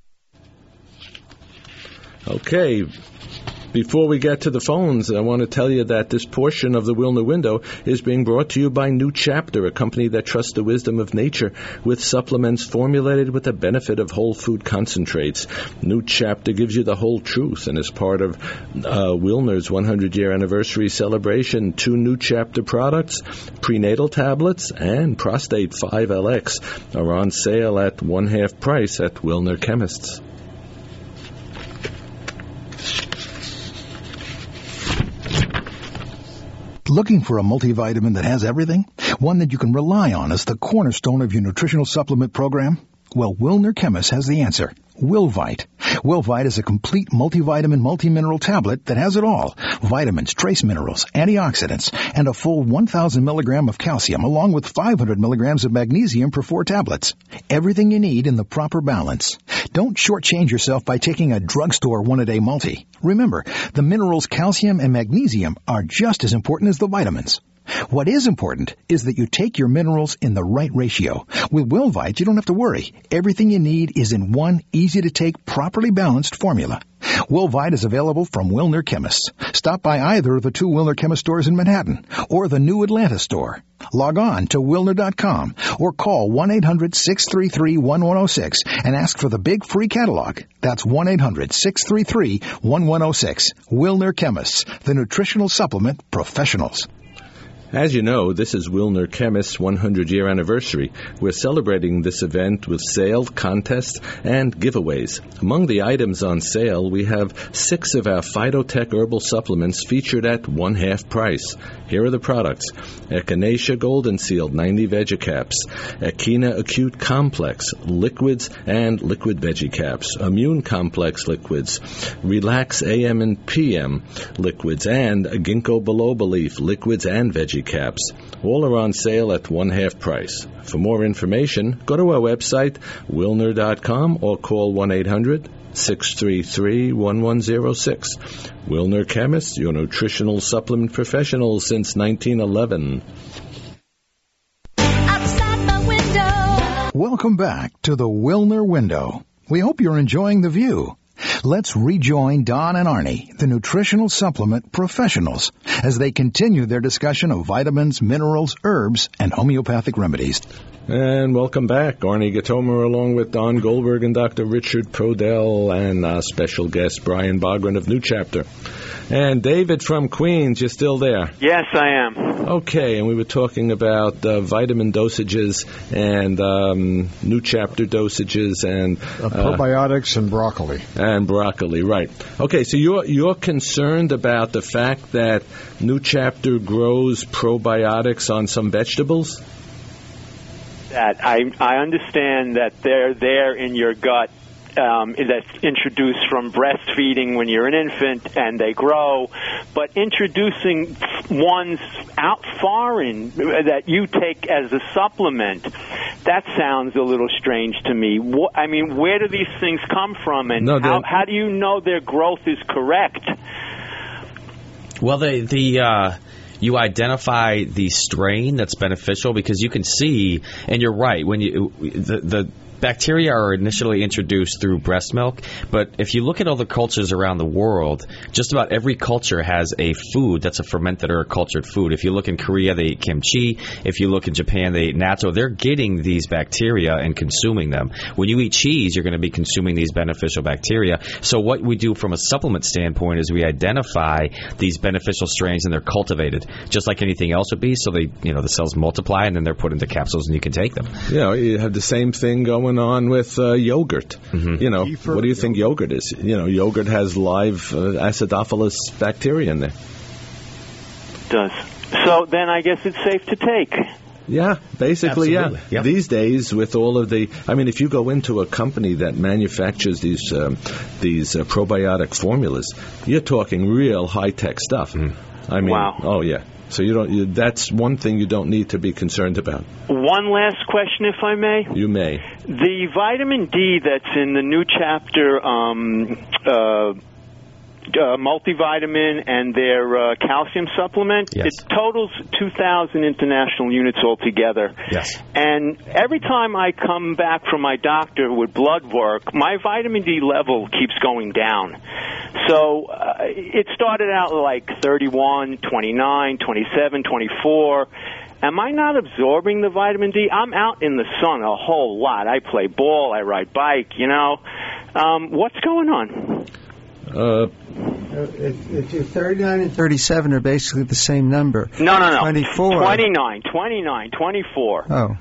B: Okay. Before we get to the phones, I want to tell you that this portion of the Wilner Window is being brought to you by New Chapter, a company that trusts the wisdom of nature with supplements formulated with the benefit of whole food concentrates. New Chapter gives you the whole truth, and as part of Wilner's 100-year anniversary celebration, 2 New Chapter products, prenatal tablets and Prostate 5LX, are on sale at 1/2 price at Wilner Chemists.
A: Looking for a multivitamin that has everything? One that you can rely on as the cornerstone of your nutritional supplement program? Well, Wilner Chemist has the answer. Wilvite. Wilvite is a complete multivitamin, multimineral tablet that has it all. Vitamins, trace minerals, antioxidants, and a full 1,000 milligram of calcium, along with 500 milligrams of magnesium per 4 tablets. Everything you need in the proper balance. Don't shortchange yourself by taking a drugstore one-a-day multi. Remember, the minerals calcium and magnesium are just as important as the vitamins. What is important is that you take your minerals in the right ratio. With Wilvite, you don't have to worry. Everything you need is in one easy-to-take, properly balanced formula. Wilvite is available from Wilner Chemists. Stop by either of the 2 Wilner Chemist stores in Manhattan or the new Atlanta store. Log on to Wilner.com or call 1-800-633-1106 and ask for the big free catalog. That's 1-800-633-1106. Wilner Chemists, the nutritional supplement professionals.
B: As you know, this is Wilner Chemist's 100-year anniversary. We're celebrating this event with sale, contests, and giveaways. Among the items on sale, we have 6 of our Phytotech herbal supplements featured at 1/2 price. Here are the products: Echinacea Golden Sealed 90 Vegicaps, Echina Acute Complex Liquids and Liquid Vegicaps, Immune Complex Liquids, Relax AM and PM Liquids, and Ginkgo Biloba Leaf Liquids and Vegicaps. multi-caps. All are on sale at 1/2 price. For more information, go to our website, Wilner.com, or call 1-800-633-1106. Wilner Chemists, your nutritional supplement professional since 1911.
A: Welcome back to the Wilner Window. We hope you're enjoying the view. Let's rejoin Don and Arnie, the nutritional supplement professionals, as they continue their discussion of vitamins, minerals, herbs, and homeopathic remedies.
B: And welcome back. Arnie Gatomer along with Don Goldberg and Dr. Richard Prodell and our special guest Brian Bogren of New Chapter. And David from Queens, you're still there?
Q: Yes, I am.
B: Okay, and we were talking about vitamin dosages and New Chapter dosages and
C: probiotics and broccoli.
B: And broccoli, right. Okay, so you're concerned about the fact that New Chapter grows probiotics on some vegetables?
Q: That I understand that they're there in your gut. That's introduced from breastfeeding when you're an infant and they grow, but introducing ones out foreign that you take as a supplement, that sounds a little strange to me. I mean, where do these things come from, and how do you know their growth is correct?
D: Well, you identify the strain that's beneficial because you can see, and you're right, when the bacteria are initially introduced through breast milk, but if you look at all the cultures around the world, just about every culture has a food that's a fermented or a cultured food. If you look in Korea, they eat kimchi. If you look in Japan, they eat natto. They're getting these bacteria and consuming them. When you eat cheese, you're going to be consuming these beneficial bacteria. So what we do from a supplement standpoint is we identify these beneficial strains and they're cultivated, just like anything else would be. So the cells multiply and then they're put into capsules and you can take them.
B: You have the same thing going on with yogurt.
C: Mm-hmm.
B: What do you think yogurt is? Yogurt has live acidophilus bacteria in there.
Q: It does. So then I guess it's safe to take.
B: Yeah, basically,
D: absolutely.
B: Yeah. Yep. These days, with all of if you go into a company that manufactures these probiotic formulas, you're talking real high-tech stuff.
Q: Wow.
B: Oh, yeah. So that's one thing you don't need to be concerned about.
Q: One last question, if I may.
B: You may.
Q: The vitamin D that's in the New Chapter multivitamin and their calcium supplement,
D: yes.
Q: It totals 2,000 international units altogether.
D: Yes.
Q: And every time I come back from my doctor with blood work, my vitamin D level keeps going down. So it started out like 31, 29, 27, 24. Am I not absorbing the vitamin D? I'm out in the sun a whole lot. I play ball, I ride bike, What's going on?
F: If you're 39 and 37 are basically the same number.
Q: No.
F: 24.
Q: 29, 24.
F: Oh.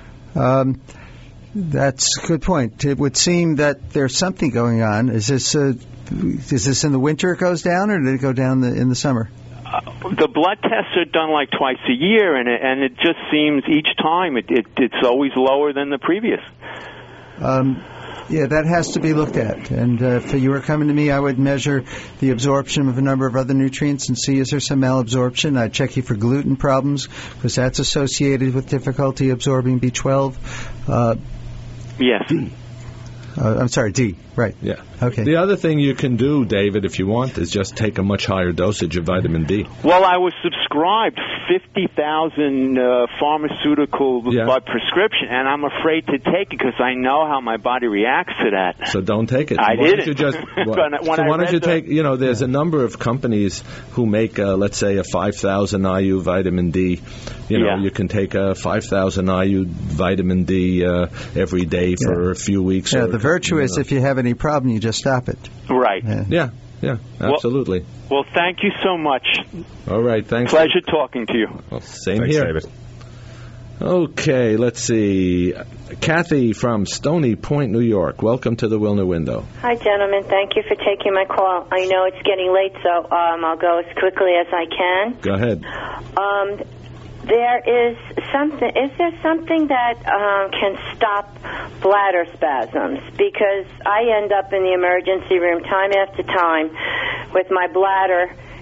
F: That's a good point. It would seem that there's something going on. Is this in the winter it goes down, or did it go down in the summer?
Q: The blood tests are done like twice a year, and it just seems each time it's always lower than the previous.
F: Yeah, that has to be looked at. And if you were coming to me, I would measure the absorption of a number of other nutrients and see is there some malabsorption. I'd check you for gluten problems because that's associated with difficulty absorbing B12.
Q: Yes.
F: D. I'm sorry, D. Right.
B: Yeah.
F: Okay.
B: The other thing you can do, David, if you want, is just take a much higher dosage of vitamin D.
Q: Well, I was subscribed 50,000 pharmaceutical by prescription, and I'm afraid to take it because I know how my body reacts to that.
B: So don't take it.
Q: I didn't.
B: Why don't you take, there's a number of companies who make, let's say, a 5,000 IU vitamin D. You can take a 5,000 IU vitamin D every day for a few weeks.
F: Yeah, the virtue is if you have any problem, you just stop it.
Q: Right.
B: Yeah, absolutely.
Q: Well, thank you so much.
B: All right, thanks.
Q: Pleasure talking to you.
B: Well, same
D: thanks,
B: here.
D: David.
B: Okay, let's see. Kathy from Stony Point, New York. Welcome to the Wilner Window.
S: Hi, gentlemen. Thank you for taking my call. I know it's getting late, so I'll go as quickly as I can.
B: Go ahead.
S: Is there something that can stop bladder spasms? Because I end up in the emergency room time after time with my bladder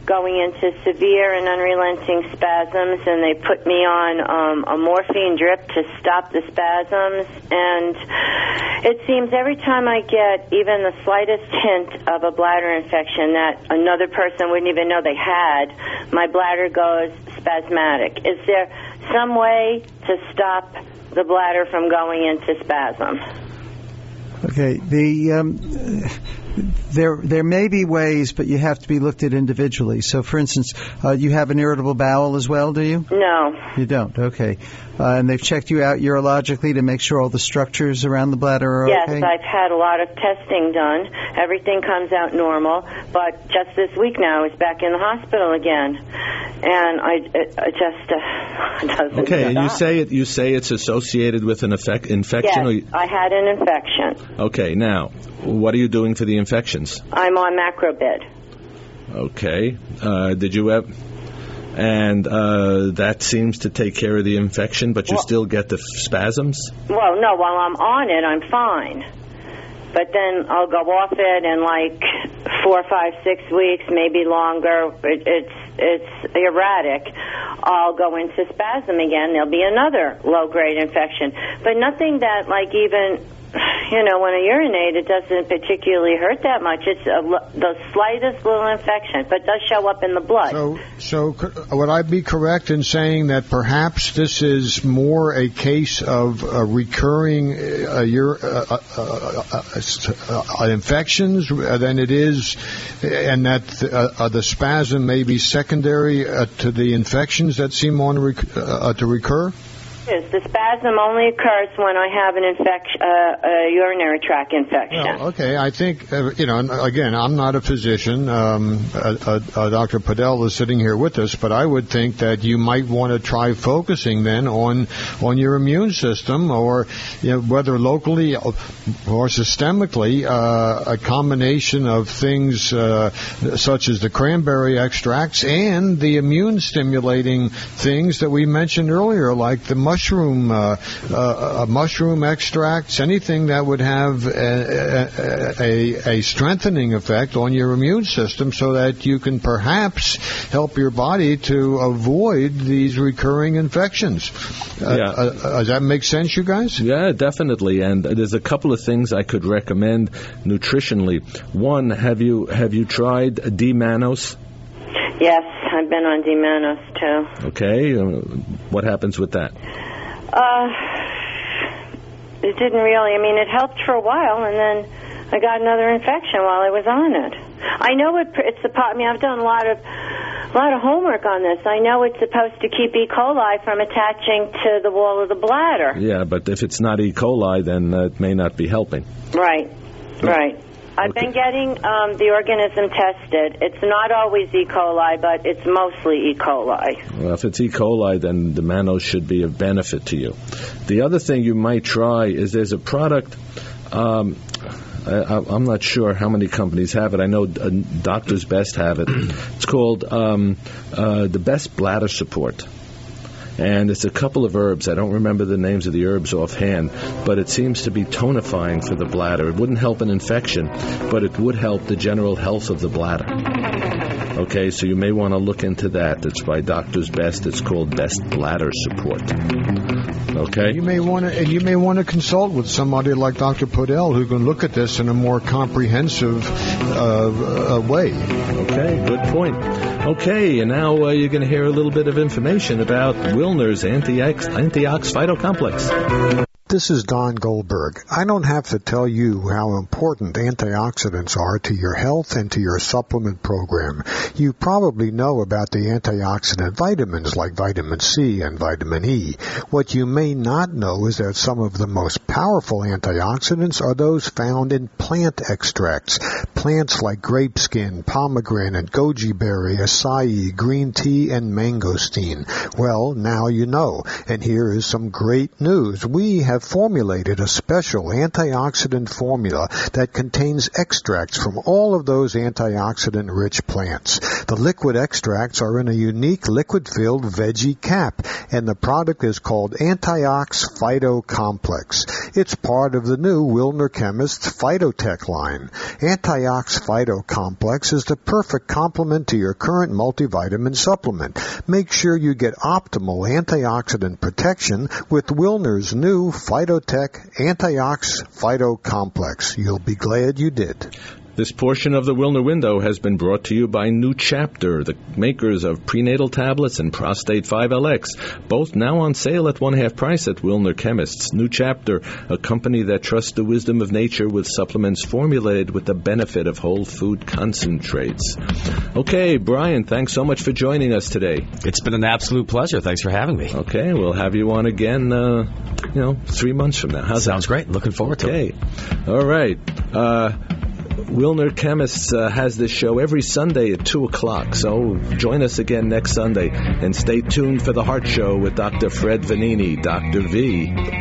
S: going into severe and unrelenting spasms, and they put me on a morphine drip to stop the spasms. And it seems every time I get even the slightest hint of a bladder infection that another person wouldn't even know they had, my bladder goes spasmodic. Is there some way to stop the bladder from going into spasm?
F: Okay, there may be ways, but you have to be looked at individually. So, for instance, you have an irritable bowel as well, do you?
S: No.
F: You don't? Okay. And they've checked you out urologically to make sure all the structures around the bladder are okay?
S: Yes, I've had a lot of testing done. Everything comes out normal, but just this week now I was back in the hospital again, and it just doesn't
B: Okay, and
S: stop.
B: you say it's associated with an infection?
S: Yes, I had an infection.
B: Okay, now, what are you doing for the infections?
S: I'm on Macrobid.
B: Okay. Did you have... And that seems to take care of the infection, but you still get the spasms?
S: Well, no, while I'm on it, I'm fine. But then I'll go off it in like 4, 5, 6 weeks, maybe longer. It's erratic. I'll go into spasm again. There'll be another low-grade infection. But nothing that, like, even... when I urinate, it doesn't particularly hurt that much. It's the slightest little infection, but it does show up in the blood.
C: So would I be correct in saying that perhaps this is more a case of recurring infections than it is, and that the spasm may be secondary to the infections that seem to recur?
S: The spasm only occurs when I have an a urinary tract infection.
C: Well, okay, I think, again, I'm not a physician. Dr. Podell is sitting here with us, but I would think that you might want to try focusing then on your immune system, or whether locally or systemically, a combination of things such as the cranberry extracts and the immune-stimulating things that we mentioned earlier, like the mushroom extracts, anything that would have a strengthening effect on your immune system, so that you can perhaps help your body to avoid these recurring infections. Does that make sense, you guys?
B: Yeah, definitely. And there's a couple of things I could recommend nutritionally. One, have you tried D-mannose?
S: Yes, I've been on D-mannose too.
B: Okay, what happens with that?
S: It didn't really. I mean, it helped for a while, and then I got another infection while I was on it. I know it's I mean, I've done a lot of homework on this. I know it's supposed to keep E. coli from attaching to the wall of the bladder.
B: Yeah, but if it's not E. coli, then it may not be helping.
S: Right. I've been getting the organism tested. It's not always E. coli, but it's mostly E. coli.
B: Well, if it's E. coli, then the mannose should be of benefit to you. The other thing you might try is there's a product, I'm not sure how many companies have it. I know Doctor's Best have it. It's called the Best Bladder Support. And it's a couple of herbs. I don't remember the names of the herbs offhand, but it seems to be tonifying for the bladder. It wouldn't help an infection, but it would help the general health of the bladder. Okay, so you may want to look into that. It's by Doctor's Best. It's called Best Bladder Support. Okay.
C: You may want to consult with somebody like Dr. Podell, who can look at this in a more comprehensive way.
B: Okay, good point. Okay, and now you're going to hear a little bit of information about Wilner's Antiox Phytocomplex.
G: This is Don Goldberg. I don't have to tell you how important antioxidants are to your health and to your supplement program. You probably know about the antioxidant vitamins like vitamin C and vitamin E. What you may not know is that some of the most powerful antioxidants are those found in plant extracts. Plants like grape skin, pomegranate, goji berry, acai, green tea, and mangosteen. Well, now you know. And here is some great news. We have have formulated a special antioxidant formula that contains extracts from all of those antioxidant-rich plants. The liquid extracts are in a unique liquid-filled veggie cap, and the product is called Antiox Phyto Complex. It's part of the new Wilner Chemist's Phytotech line. Antiox Phyto Complex is the perfect complement to your current multivitamin supplement. Make sure you get optimal antioxidant protection with Wilner's new Phytotech Antiox Phyto Complex. You'll be glad you did.
B: This portion of the Wilner Window has been brought to you by New Chapter, the makers of prenatal tablets and Prostate 5LX, both now on sale at one-half price at Wilner Chemists. New Chapter, a company that trusts the wisdom of nature with supplements formulated with the benefit of whole food concentrates. Okay, Brian, thanks so much for joining us today.
D: It's been an absolute pleasure. Thanks for having me.
B: Okay, we'll have you on again, 3 months from now. How's
D: Sounds great. Looking forward to it.
B: All right. Wilner Chemists has this show every Sunday at 2 o'clock, so join us again next Sunday, and stay tuned for The Heart Show with Dr. Fred Vanini, Dr. V.